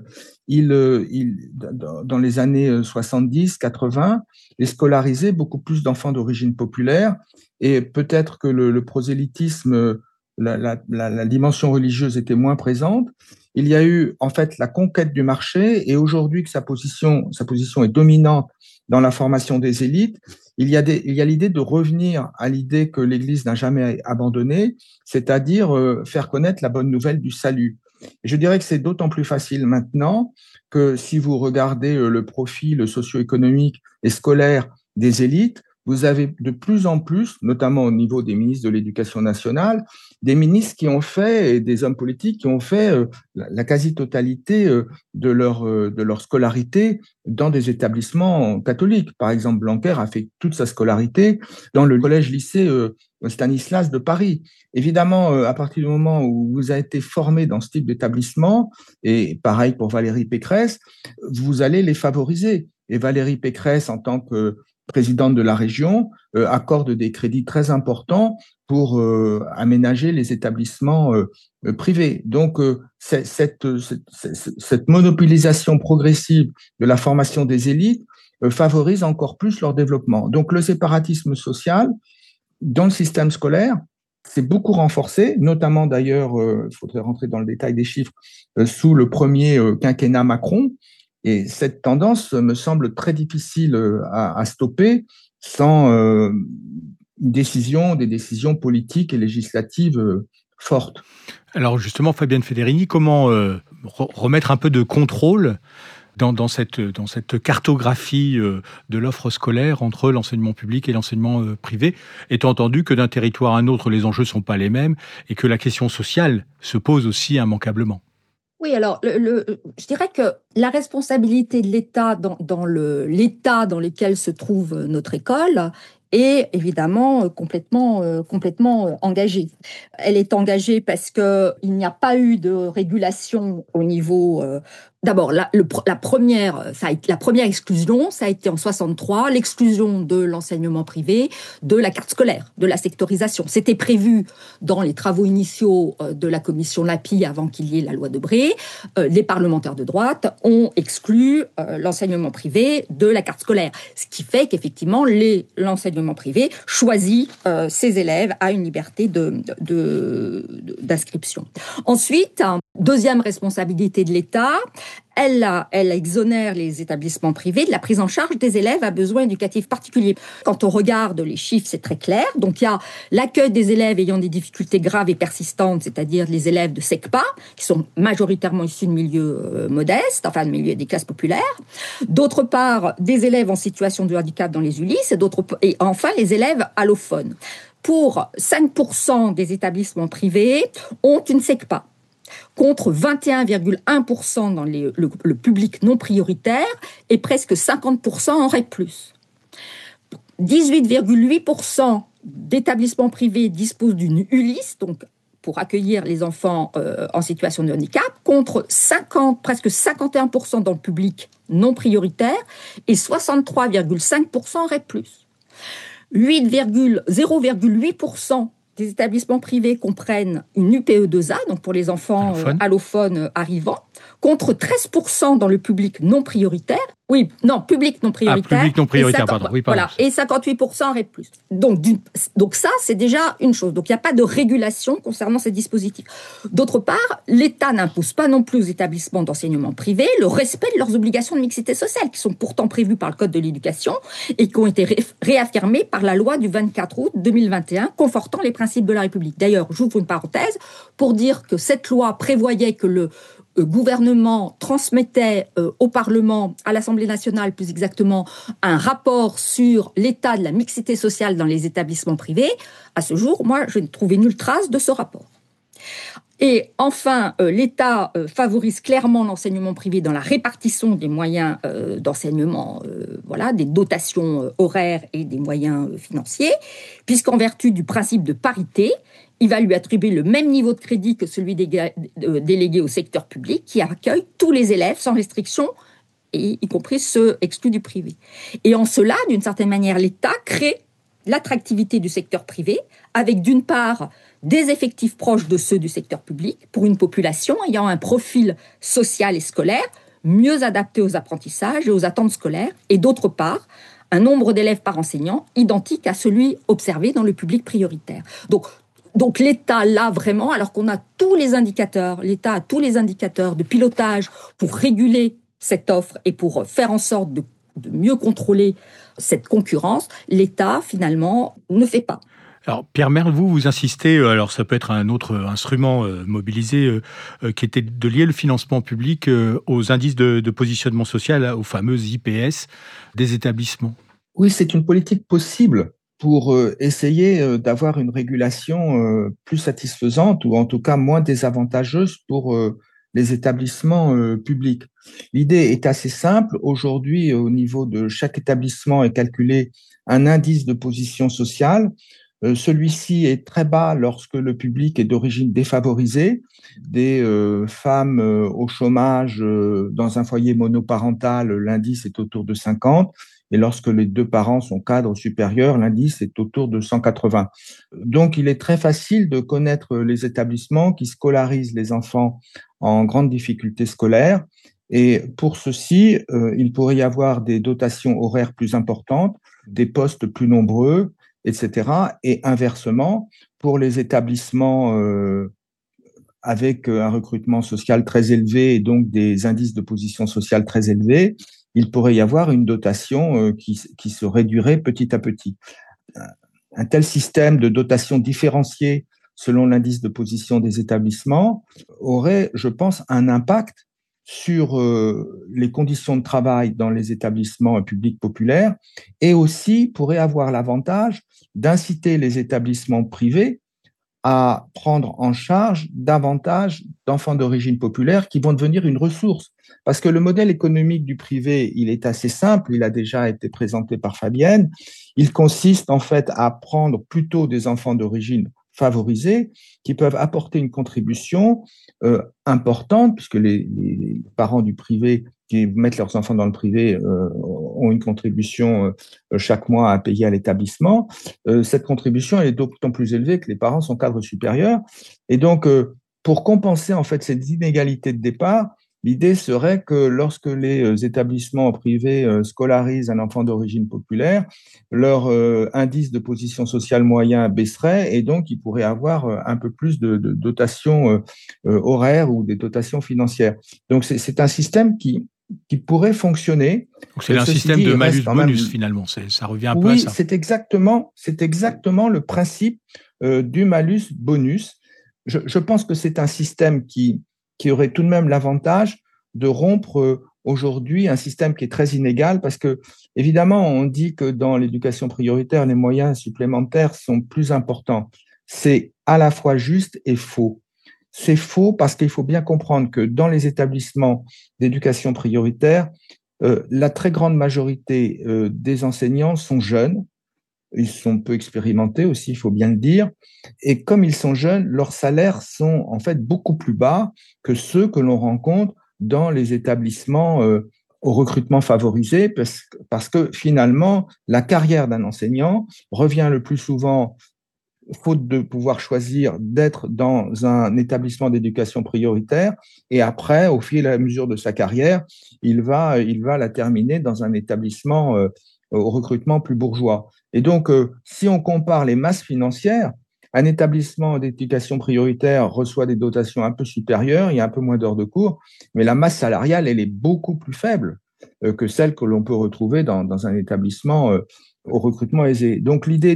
dans les années 70-80, il scolarisait beaucoup plus d'enfants d'origine populaire et peut-être que le prosélytisme, la dimension religieuse était moins présente. Il y a eu en fait la conquête du marché et aujourd'hui que sa position est dominante dans la formation des élites, il y a l'idée de revenir à l'idée que l'Église n'a jamais abandonnée, c'est-à-dire faire connaître la bonne nouvelle du salut. Et je dirais que c'est d'autant plus facile maintenant que si vous regardez le profil socio-économique et scolaire des élites, vous avez de plus en plus, notamment au niveau des ministres de l'Éducation nationale, des ministres qui ont fait, et des hommes politiques qui ont fait la quasi-totalité de leur scolarité dans des établissements catholiques. Par exemple, Blanquer a fait toute sa scolarité dans le collège-lycée Stanislas de Paris. Évidemment, à partir du moment où vous avez été formé dans ce type d'établissement, et pareil pour Valérie Pécresse, vous allez les favoriser. Et Valérie Pécresse, en tant que présidente de la région, accorde des crédits très importants pour aménager les établissements privés. Donc, cette monopolisation progressive de la formation des élites favorise encore plus leur développement. Donc, le séparatisme social dans le système scolaire s'est beaucoup renforcé, notamment d'ailleurs, il faudrait rentrer dans le détail des chiffres, sous le premier quinquennat Macron. Et cette tendance me semble très difficile à stopper sans des décisions politiques et législatives fortes. Alors justement, Fabienne Federini, comment remettre un peu de contrôle dans cette cartographie de l'offre scolaire entre l'enseignement public et l'enseignement privé, étant entendu que d'un territoire à un autre, les enjeux ne sont pas les mêmes et que la question sociale se pose aussi immanquablement? Oui, alors je dirais que la responsabilité de l'État dans l'état dans lequel se trouve notre école est évidemment complètement engagée. Elle est engagée parce que il n'y a pas eu de régulation au niveau. D'abord, la première exclusion, ça a été en 63, l'exclusion de l'enseignement privé, de la carte scolaire, de la sectorisation. C'était prévu dans les travaux initiaux de la commission Lapie avant qu'il y ait la loi Debré. Les parlementaires de droite ont exclu l'enseignement privé de la carte scolaire. Ce qui fait qu'effectivement, l'enseignement privé choisit ses élèves à une liberté d'inscription. Ensuite, deuxième responsabilité de l'État, elle exonère les établissements privés de la prise en charge des élèves à besoins éducatifs particuliers. Quand on regarde les chiffres, c'est très clair. Donc, il y a l'accueil des élèves ayant des difficultés graves et persistantes, c'est-à-dire les élèves de SECPA, qui sont majoritairement issus de milieux modestes, enfin de milieux des classes populaires. D'autre part, des élèves en situation de handicap dans les ULIS, et enfin les élèves allophones. Pour 5% des établissements privés ont une SECPA, contre 21,1% dans le public non prioritaire et presque 50% en REP+. 18,8% d'établissements privés disposent d'une ULIS, donc pour accueillir les enfants en situation de handicap, contre presque 51% dans le public non prioritaire et 63,5% en REP+. 0,8% des établissements privés comprennent une UPE2A, donc pour les enfants allophones arrivants, contre 13% dans le public non prioritaire. Oui, non, public non prioritaire. Public non prioritaire, pardon. Oui, pardon. Voilà, et 58% en REP+. Donc ça, c'est déjà une chose. Donc il n'y a pas de régulation concernant ces dispositifs. D'autre part, l'État n'impose pas non plus aux établissements d'enseignement privé le respect de leurs obligations de mixité sociale, qui sont pourtant prévues par le Code de l'éducation et qui ont été réaffirmées par la loi du 24 août 2021, confortant les principes de la République. D'ailleurs, j'ouvre une parenthèse pour dire que cette loi prévoyait que le gouvernement transmettait au Parlement, à l'Assemblée nationale plus exactement, un rapport sur l'état de la mixité sociale dans les établissements privés. À ce jour, moi, je n'ai trouvé nulle trace de ce rapport. Et enfin, l'État favorise clairement l'enseignement privé dans la répartition des moyens d'enseignement, des dotations horaires et des moyens financiers, puisqu'en vertu du principe de parité, il va lui attribuer le même niveau de crédit que celui délégué au secteur public, qui accueille tous les élèves sans restriction, y compris ceux exclus du privé. Et en cela, d'une certaine manière, l'État crée l'attractivité du secteur privé, avec d'une part des effectifs proches de ceux du secteur public, pour une population ayant un profil social et scolaire mieux adapté aux apprentissages et aux attentes scolaires, et d'autre part, un nombre d'élèves par enseignant identique à celui observé dans le public prioritaire. Donc l'État, là, vraiment, alors qu'on a tous les indicateurs, l'État a tous les indicateurs de pilotage pour réguler cette offre et pour faire en sorte de mieux contrôler cette concurrence, l'État, finalement, ne fait pas. Alors, Pierre Merle, vous insistez, alors ça peut être un autre instrument mobilisé, qui était de lier le financement public aux indices de positionnement social, aux fameux IPS des établissements. Oui, c'est une politique possible pour essayer d'avoir une régulation plus satisfaisante ou en tout cas moins désavantageuse pour les établissements publics. L'idée est assez simple. Aujourd'hui, au niveau de chaque établissement est calculé un indice de position sociale. Celui-ci est très bas lorsque le public est d'origine défavorisée, des femmes au chômage dans un foyer monoparental, l'indice est autour de 50. Et lorsque les deux parents sont cadres supérieurs, l'indice est autour de 180. Donc, il est très facile de connaître les établissements qui scolarisent les enfants en grande difficulté scolaire. Et pour ceci, il pourrait y avoir des dotations horaires plus importantes, des postes plus nombreux, etc. Et inversement, pour les établissements avec un recrutement social très élevé et donc des indices de position sociale très élevés, il pourrait y avoir une dotation qui se réduirait petit à petit. Un tel système de dotation différenciée selon l'indice de position des établissements aurait, je pense, un impact sur les conditions de travail dans les établissements publics populaires et aussi pourrait avoir l'avantage d'inciter les établissements privés à prendre en charge davantage d'enfants d'origine populaire qui vont devenir une ressource. Parce que le modèle économique du privé, il est assez simple, il a déjà été présenté par Fabienne. Il consiste en fait à prendre plutôt des enfants d'origine favorisés qui peuvent apporter une contribution importante, puisque les parents du privé qui mettent leurs enfants dans le privé ont une contribution chaque mois à payer à l'établissement. Cette contribution est d'autant plus élevée que les parents sont cadres supérieurs. Et donc, pour compenser en fait cette inégalité de départ, l'idée serait que lorsque les établissements privés scolarisent un enfant d'origine populaire, leur indice de position sociale moyen baisserait et donc ils pourraient avoir un peu plus de dotations horaires ou des dotations financières. Donc c'est un système qui pourrait fonctionner. Donc c'est un système de malus-bonus finalement, ça revient un peu à ça. Oui, c'est exactement le principe du malus-bonus. Je pense que c'est un système qui aurait tout de même l'avantage de rompre aujourd'hui un système qui est très inégal parce que, évidemment, on dit que dans l'éducation prioritaire, les moyens supplémentaires sont plus importants. C'est à la fois juste et faux. C'est faux parce qu'il faut bien comprendre que dans les établissements d'éducation prioritaire, la très grande majorité des enseignants sont jeunes. Ils sont peu expérimentés aussi, il faut bien le dire. Et comme ils sont jeunes, leurs salaires sont en fait beaucoup plus bas que ceux que l'on rencontre dans les établissements au recrutement favorisé, parce que finalement, la carrière d'un enseignant revient le plus souvent, faute de pouvoir choisir, d'être dans un établissement d'éducation prioritaire. Et après, au fil et à mesure de sa carrière, il va la terminer dans un établissement au recrutement plus bourgeois. Et donc, si on compare les masses financières, un établissement d'éducation prioritaire reçoit des dotations un peu supérieures, il y a un peu moins d'heures de cours, mais la masse salariale, elle est beaucoup plus faible que celle que l'on peut retrouver dans un établissement au recrutement aisé. Donc, l'idée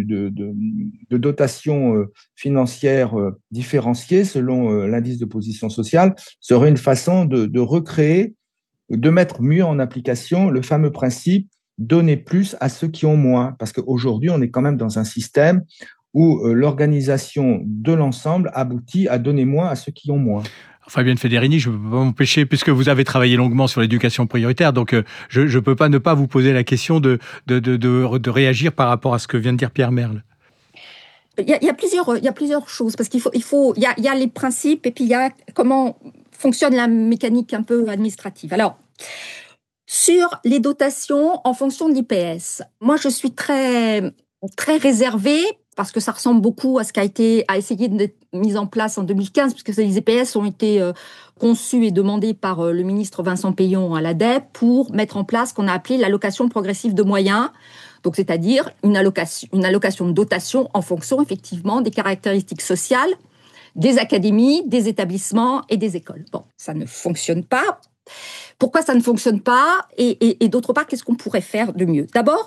de dotation financière différenciée selon l'indice de position sociale serait une façon de recréer, de mettre mieux en application le fameux principe donner plus à ceux qui ont moins. Parce qu'aujourd'hui, on est quand même dans un système où l'organisation de l'ensemble aboutit à donner moins à ceux qui ont moins. Fabienne Federini, je ne peux pas m'empêcher, puisque vous avez travaillé longuement sur l'éducation prioritaire, donc je ne peux pas ne pas vous poser la question de réagir par rapport à ce que vient de dire Pierre Merle. Il y a plusieurs choses, parce qu'il y a les principes et puis il y a comment fonctionne la mécanique un peu administrative. Alors, sur les dotations en fonction de l'IPS, moi je suis très, très réservée, parce que ça ressemble beaucoup à ce qui a essayé d'être mis en place en 2015, puisque les IPS ont été conçus et demandés par le ministre Vincent Peillon à l'ADEPE pour mettre en place ce qu'on a appelé l'allocation progressive de moyens, donc c'est-à-dire une allocation de dotation en fonction effectivement des caractéristiques sociales des académies, des établissements et des écoles. Bon, ça ne fonctionne pas. Pourquoi ça ne fonctionne pas et d'autre part, qu'est-ce qu'on pourrait faire de mieux ? D'abord,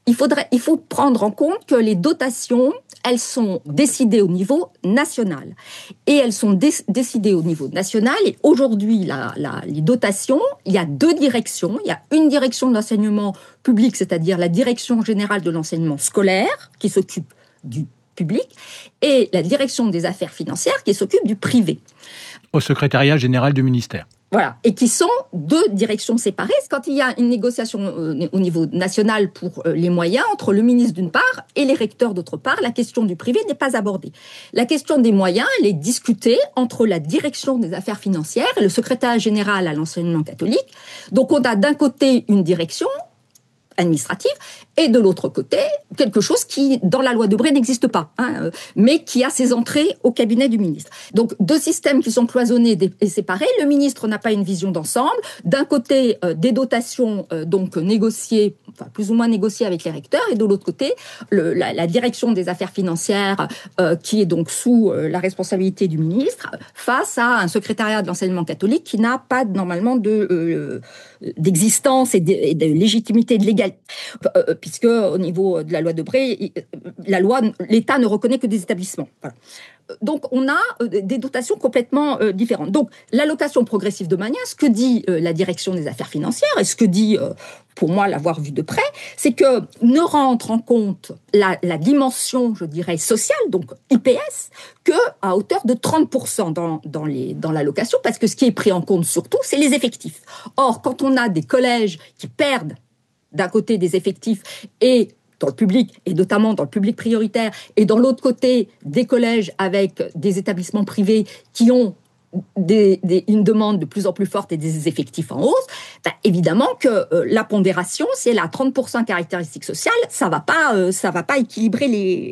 il faut prendre en compte que les dotations, elles sont décidées au niveau national. Et elles sont décidées au niveau national. Et aujourd'hui, les dotations, il y a 2 directions. Il y a une direction de l'enseignement public, c'est-à-dire la direction générale de l'enseignement scolaire, qui s'occupe du public, et la direction des affaires financières, qui s'occupe du privé. Au secrétariat général du ministère. Voilà, et qui sont 2 directions séparées. Quand il y a une négociation au niveau national pour les moyens, entre le ministre d'une part et les recteurs d'autre part, la question du privé n'est pas abordée. La question des moyens, elle est discutée entre la direction des affaires financières et le secrétariat général à l'enseignement catholique. Donc on a d'un côté une direction administrative, et de l'autre côté, quelque chose qui, dans la loi Debré, n'existe pas, mais qui a ses entrées au cabinet du ministre. Donc, 2 systèmes qui sont cloisonnés et séparés. Le ministre n'a pas une vision d'ensemble. D'un côté, des dotations donc négociées, enfin plus ou moins négociées avec les recteurs, et de l'autre côté, la direction des affaires financières, qui est donc sous la responsabilité du ministre, face à un secrétariat de l'enseignement catholique qui n'a pas normalement d'existence et de légitimité, de légalité. Puisque au niveau de la loi Debré, l'État ne reconnaît que des établissements. Voilà. Donc on a des dotations complètement différentes. Donc l'allocation progressive de moyens, ce que dit la direction des affaires financières, et ce que dit, pour moi, l'avoir vu de près, c'est que ne rentre en compte la dimension, je dirais, sociale, donc IPS, qu'à hauteur de 30% dans l'allocation, parce que ce qui est pris en compte surtout, c'est les effectifs. Or, quand on a des collèges qui perdent d'un côté des effectifs et dans le public, et notamment dans le public prioritaire, et dans l'autre côté des collèges avec des établissements privés qui ont une demande de plus en plus forte et des effectifs en hausse, évidemment que la pondération, si elle a 30% caractéristiques sociales, ça va pas équilibrer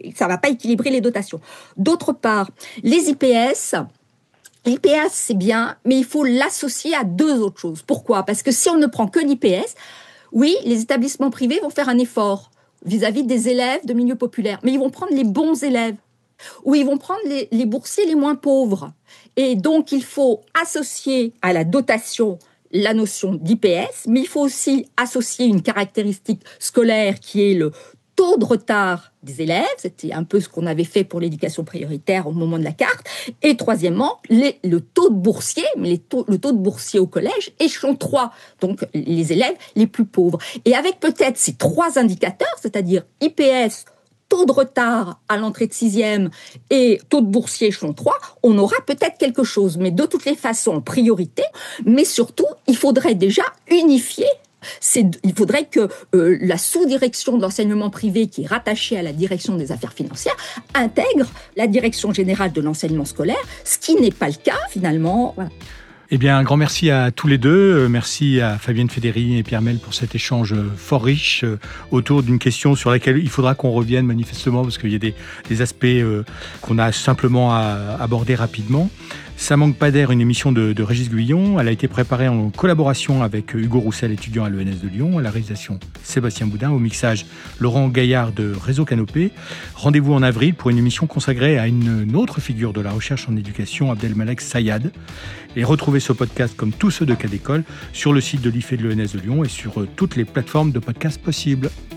les dotations. D'autre part, les IPS, l'IPS c'est bien, mais il faut l'associer à 2 autres choses. Pourquoi ? Parce que si on ne prend que l'IPS, oui, les établissements privés vont faire un effort vis-à-vis des élèves de milieux populaires, mais ils vont prendre les bons élèves, ou ils vont prendre les boursiers les moins pauvres. Et donc, il faut associer à la dotation la notion d'IPS, mais il faut aussi associer une caractéristique scolaire qui est le taux de retard des élèves, c'était un peu ce qu'on avait fait pour l'éducation prioritaire au moment de la carte, et troisièmement, le taux de boursiers, mais le taux de boursiers au collège, échelon 3, donc les élèves les plus pauvres. Et avec peut-être ces 3 indicateurs, c'est-à-dire IPS, taux de retard à l'entrée de 6e et taux de boursier échelon 3, on aura peut-être quelque chose, mais de toutes les façons, priorité, mais surtout, il faudrait déjà unifier. Il faudrait que la sous-direction de l'enseignement privé, qui est rattachée à la direction des affaires financières, intègre la direction générale de l'enseignement scolaire, ce qui n'est pas le cas finalement. Voilà. Eh bien, un grand merci à tous les deux. Merci à Fabienne Fédéry et Pierre Mel pour cet échange fort riche autour d'une question sur laquelle il faudra qu'on revienne manifestement parce qu'il y a des aspects qu'on a simplement à aborder rapidement. Ça manque pas d'air, une émission de Régis Guyon. Elle a été préparée en collaboration avec Hugo Roussel, étudiant à l'ENS de Lyon, à la réalisation Sébastien Boudin, au mixage Laurent Gaillard de Réseau Canopé. Rendez-vous en avril pour une émission consacrée à une autre figure de la recherche en éducation, Abdelmalek Sayad. Et retrouvez ce podcast, comme tous ceux de Cas d'école, sur le site de l'IFE de l'ENS de Lyon et sur toutes les plateformes de podcasts possibles.